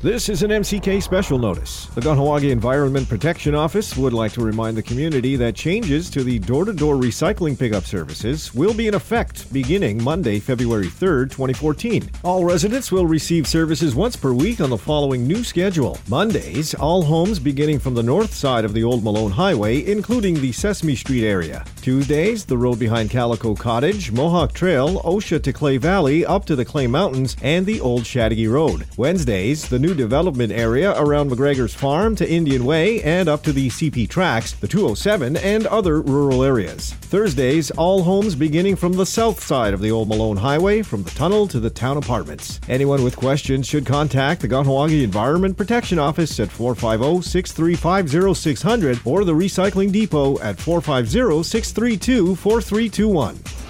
This is an MCK special notice. The Kahnawake Environment Protection Office would like to remind the community that changes to the door-to-door recycling pickup services will be in effect beginning Monday, February 3rd, 2014. All residents will receive services once per week on the following new schedule. Mondays, all homes beginning from the north side of the Old Malone Highway, including the Sesame Street area. Tuesdays, the road behind Calico Cottage, Mohawk Trail, Osha to Clay Valley, up to the Clay Mountains, and the Old Chattagee Road. Wednesdays, the new development area around McGregor's Farm to Indian Way and up to the CP Tracks, the 207, and other rural areas. Thursdays, all homes beginning from the south side of the Old Malone Highway, from the tunnel to the town apartments. Anyone with questions should contact the Kahnawake Environment Protection Office at 450-635-0600 or the Recycling Depot at 450-632-4321.